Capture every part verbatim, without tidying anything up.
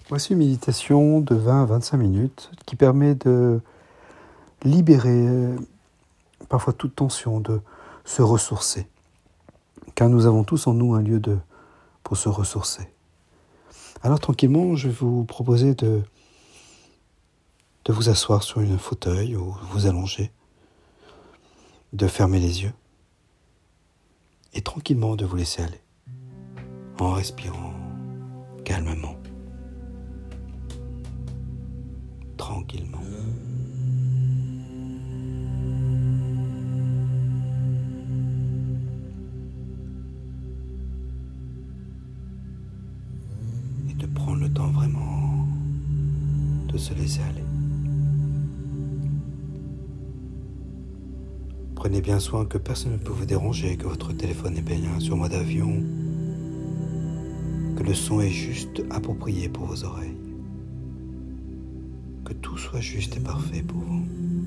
Voici une méditation de vingt à vingt-cinq minutes qui permet de libérer euh, parfois toute tension, de se ressourcer. Car nous avons tous en nous un lieu de, pour se ressourcer. Alors tranquillement, je vais vous proposer de, de vous asseoir sur un fauteuil ou vous allonger, de fermer les yeux et tranquillement de vous laisser aller en respirant calmement. Tranquillement. Et de prendre le temps vraiment de se laisser aller. Prenez bien soin que personne ne peut vous déranger, que votre téléphone est bien sur mode avion, que le son est juste approprié pour vos oreilles. Que tout soit juste et parfait pour vous.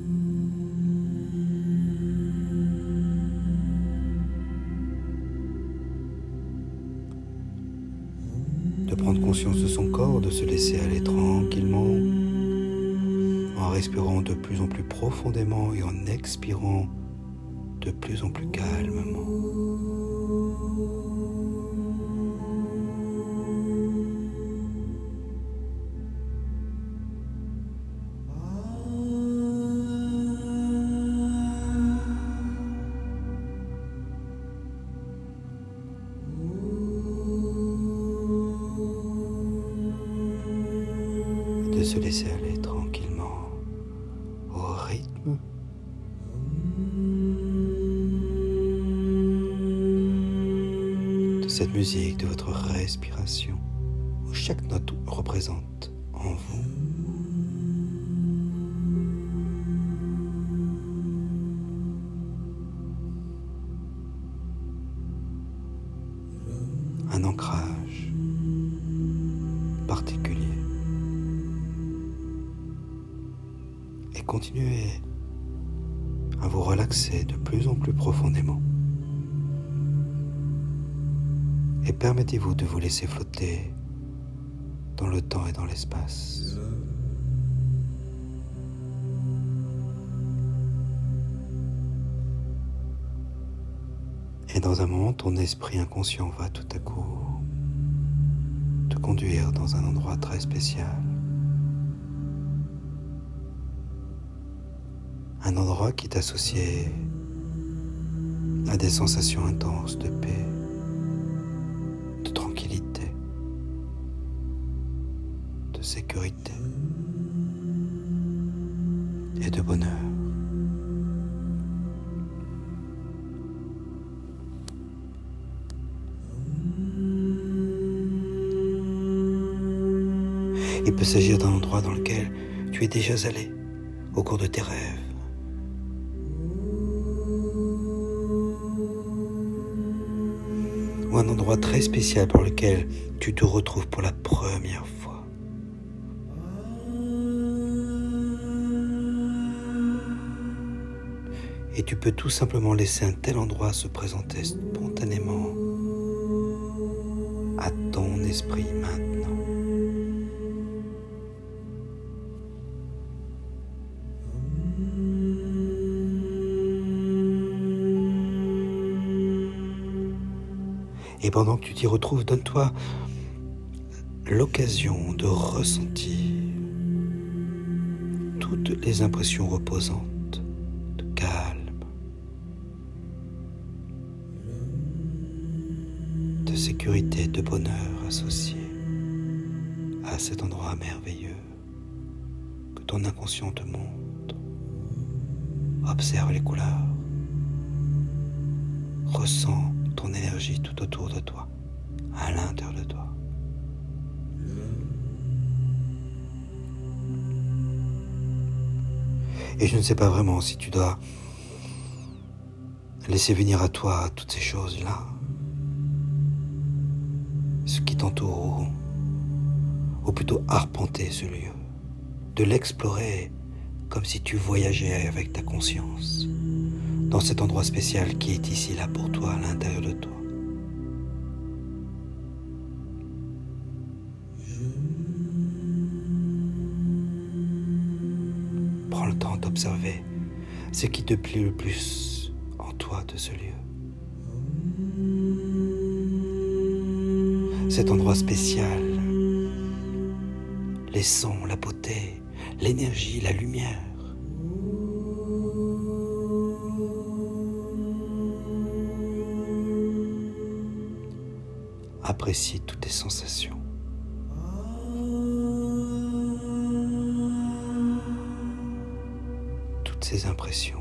De prendre conscience de son corps, de se laisser aller tranquillement, en respirant de plus en plus profondément et en expirant de plus en plus calmement. De se laisser aller tranquillement au rythme de cette musique, de votre respiration, où chaque note représente en vous un ancrage particulier. Et continuez à vous relaxer de plus en plus profondément. Et permettez-vous de vous laisser flotter dans le temps et dans l'espace. Et dans un moment, ton esprit inconscient va tout à coup te conduire dans un endroit très spécial. Un endroit qui est associé à des sensations intenses de paix, de tranquillité, de sécurité et de bonheur. Il peut s'agir d'un endroit dans lequel tu es déjà allé au cours de tes rêves. Ou un endroit très spécial pour lequel tu te retrouves pour la première fois. Et tu peux tout simplement laisser un tel endroit se présenter spontanément à ton esprit maintenant. Et pendant que tu t'y retrouves, donne-toi l'occasion de ressentir toutes les impressions reposantes, de calme, de sécurité, de bonheur associés à cet endroit merveilleux que ton inconscient te montre. Observe les couleurs, ressens ton énergie tout autour de toi, à l'intérieur de toi. Et je ne sais pas vraiment si tu dois laisser venir à toi toutes ces choses-là, ce qui t'entoure, ou plutôt arpenter ce lieu, de l'explorer comme si tu voyageais avec ta conscience dans cet endroit spécial qui est ici, là pour toi, à l'intérieur de toi. temps d'observer ce qui te plaît le plus en toi de ce lieu. Cet endroit spécial, les sons, la beauté, l'énergie, la lumière. Apprécie toutes les sensations. Toutes ces impressions.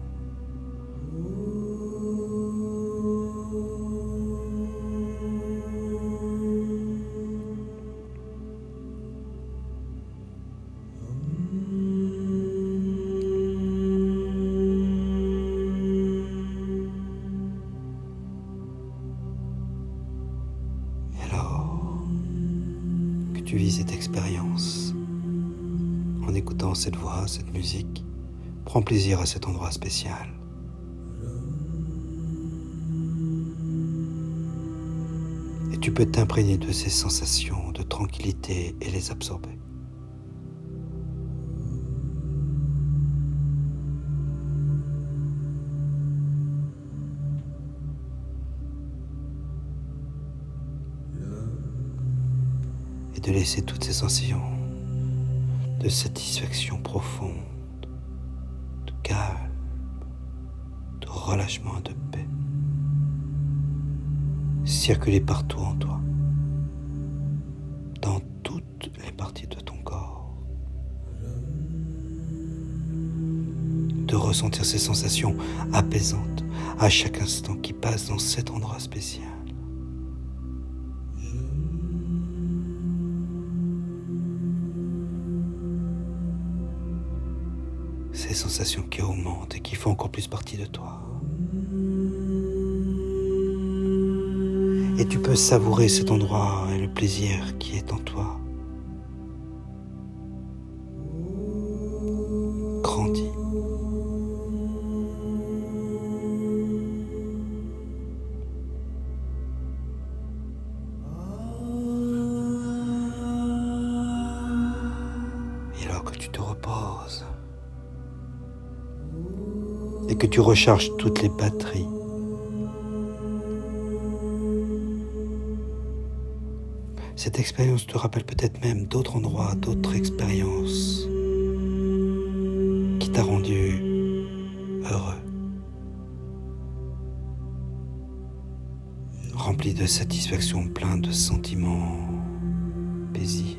Tu vis cette expérience en écoutant cette voix, cette musique. Prends plaisir à cet endroit spécial. Et tu peux t'imprégner de ces sensations de tranquillité et les absorber. De laisser toutes ces sensations de satisfaction profonde, de calme, de relâchement et de paix circuler partout en toi, dans toutes les parties de ton corps. De ressentir ces sensations apaisantes à chaque instant qui passe dans cet endroit spécial. Ces sensations qui augmentent et qui font encore plus partie de toi. Et tu peux savourer cet endroit et le plaisir qui est en toi. Grandis. Et alors que tu te reposes, et que tu recharges toutes les batteries. Cette expérience te rappelle peut-être même d'autres endroits, d'autres expériences qui t'a rendu heureux, rempli de satisfaction, plein de sentiments paisibles.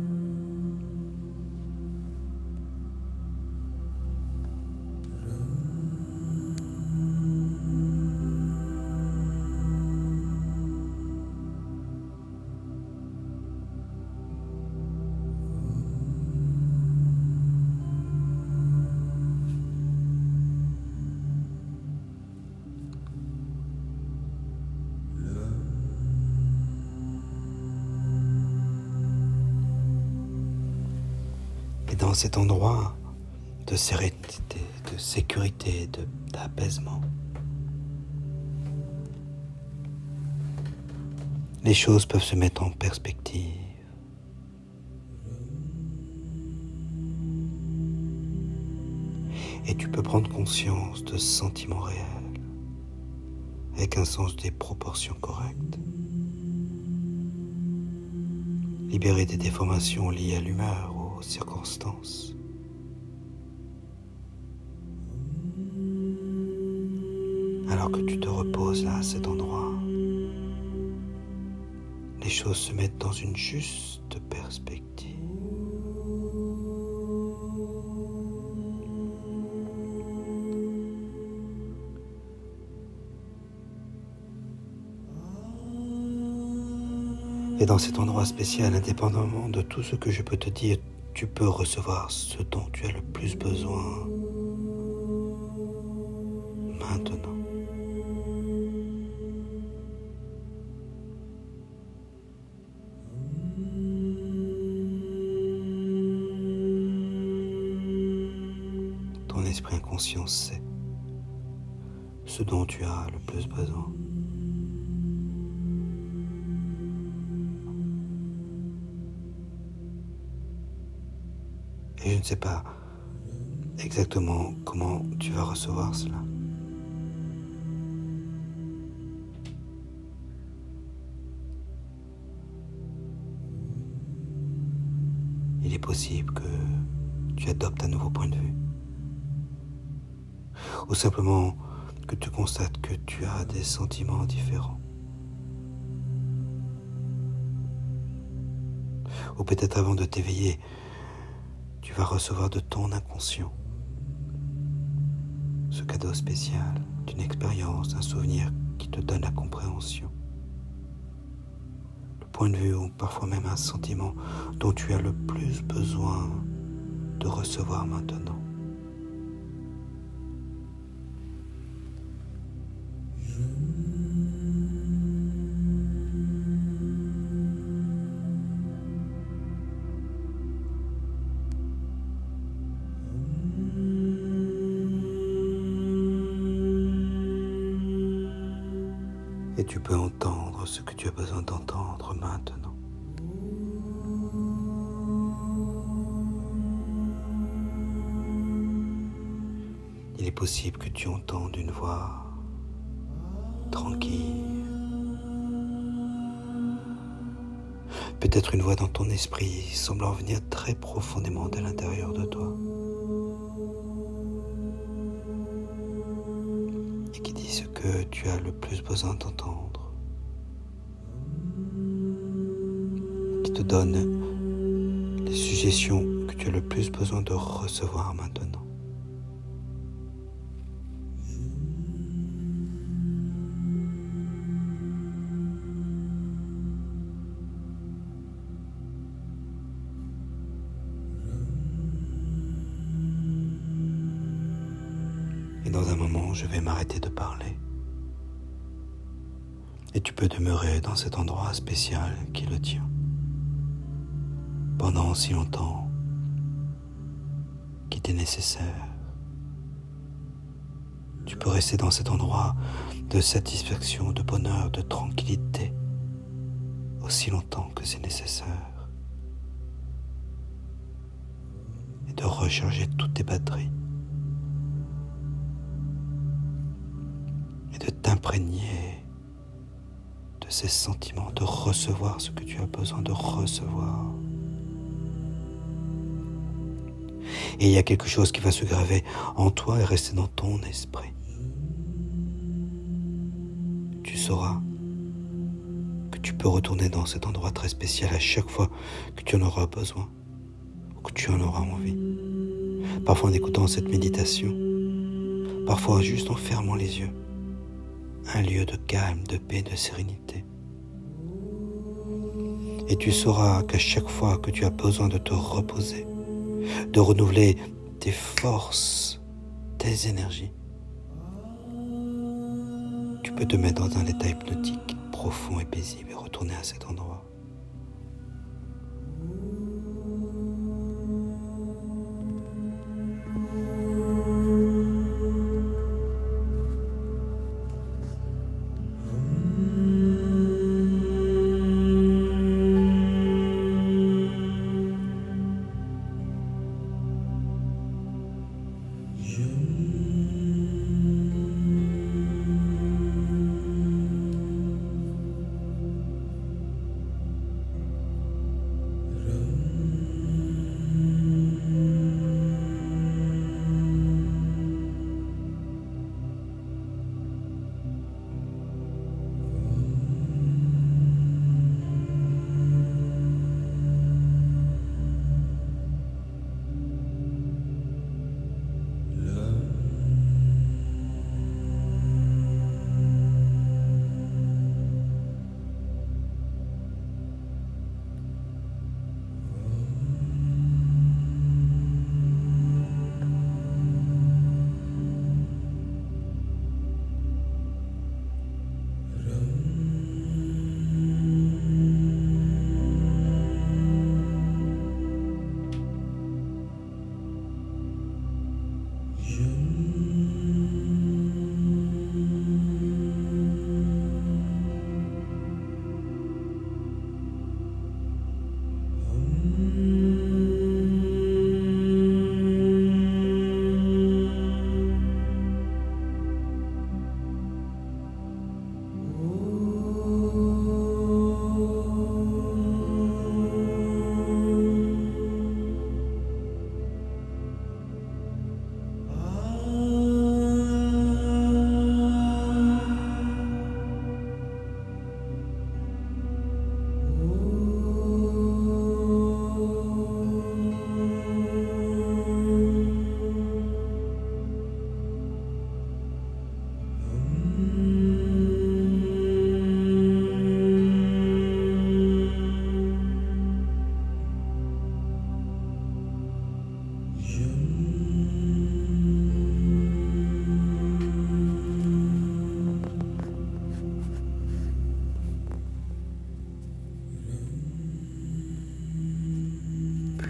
Et dans cet endroit de sérénité, de sécurité, de, d'apaisement, les choses peuvent se mettre en perspective. Et tu peux prendre conscience de ce sentiment réel, avec un sens des proportions correctes. Libérer des déformations liées à l'humeur, aux circonstances. Alors que tu te reposes là, à cet endroit, les choses se mettent dans une juste perspective. Et dans cet endroit spécial, indépendamment de tout ce que je peux te dire, tu peux recevoir ce dont tu as le plus besoin maintenant. Ton esprit inconscient sait ce dont tu as le plus besoin. Et je ne sais pas exactement comment tu vas recevoir cela. Il est possible que tu adoptes un nouveau point de vue. Ou simplement que tu constates que tu as des sentiments différents. Ou peut-être avant de t'éveiller, tu vas recevoir de ton inconscient ce cadeau spécial d'une expérience, d'un souvenir qui te donne la compréhension. Le point de vue ou parfois même un sentiment dont tu as le plus besoin de recevoir maintenant. Et tu peux entendre ce que tu as besoin d'entendre maintenant. Il est possible que tu entendes une voix tranquille. Peut-être une voix dans ton esprit semblant venir très profondément de l'intérieur de toi. Et qui dit ce que tu as le plus besoin d'entendre. Qui te donne les suggestions que tu as le plus besoin de recevoir maintenant. Et dans un moment, je vais m'arrêter de parler. Et tu peux demeurer dans cet endroit spécial qui est le tien. Pendant si longtemps qu'il t'est nécessaire. Tu peux rester dans cet endroit de satisfaction, de bonheur, de tranquillité, aussi longtemps que c'est nécessaire. Et de recharger toutes tes batteries. Et de t'imprégner de ces sentiments, de recevoir ce que tu as besoin de recevoir. Et il y a quelque chose qui va se graver en toi et rester dans ton esprit. Tu sauras que tu peux retourner dans cet endroit très spécial à chaque fois que tu en auras besoin ou que tu en auras envie. Parfois en écoutant cette méditation, parfois juste en fermant les yeux. Un lieu de calme, de paix, de sérénité. Et tu sauras qu'à chaque fois que tu as besoin de te reposer, de renouveler tes forces, tes énergies, tu peux te mettre dans un état hypnotique profond et paisible et retourner à cet endroit.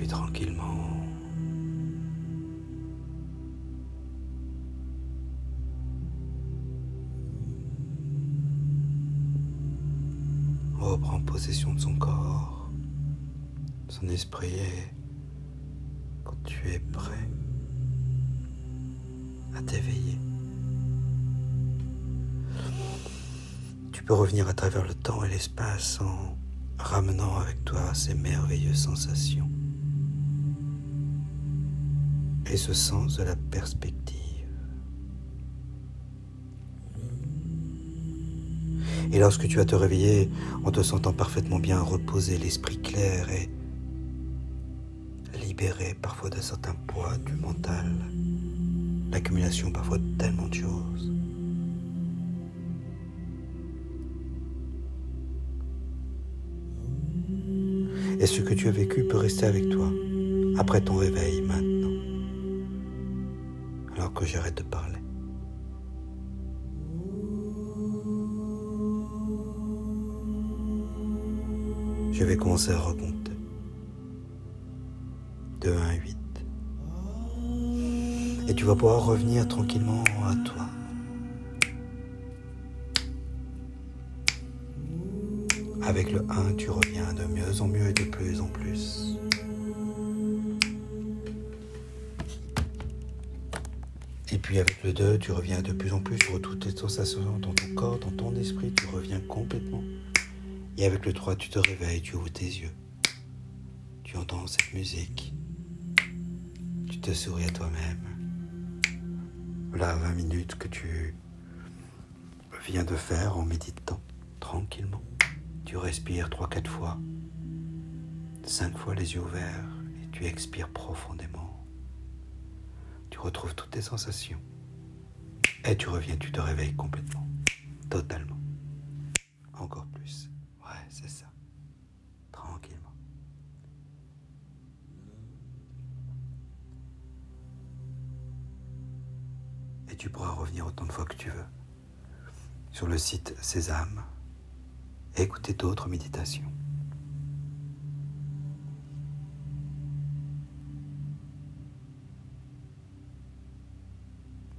puis tranquillement, reprend possession de son corps, son esprit, et quand tu es prêt à t'éveiller, tu peux revenir à travers le temps et l'espace en ramenant avec toi ces merveilleuses sensations et ce sens de la perspective. Et lorsque tu vas te réveiller en te sentant parfaitement bien reposé, l'esprit clair et libéré parfois de certains poids du mental, l'accumulation parfois de tellement de choses, et ce que tu as vécu peut rester avec toi après ton réveil maintenant, alors que j'arrête de parler. Je vais commencer à recompter. De un à huit. Et tu vas pouvoir revenir tranquillement à toi. Avec le un, tu reviens de mieux en mieux et de plus en plus. Et puis avec le deux, tu reviens de plus en plus sur toutes tes sensations dans ton corps, dans ton esprit, tu reviens complètement. Et avec le trois, tu te réveilles, tu ouvres tes yeux. Tu entends cette musique. Tu te souris à toi-même. Voilà vingt minutes que tu viens de faire en méditant tranquillement. Tu respires trois quatre fois, cinq fois les yeux ouverts et tu expires profondément. Tu retrouves toutes tes sensations. Et tu reviens, tu te réveilles complètement, totalement. Encore plus. Ouais, c'est ça. Tranquillement. Et tu pourras revenir autant de fois que tu veux sur le site Sésame et écouter d'autres méditations.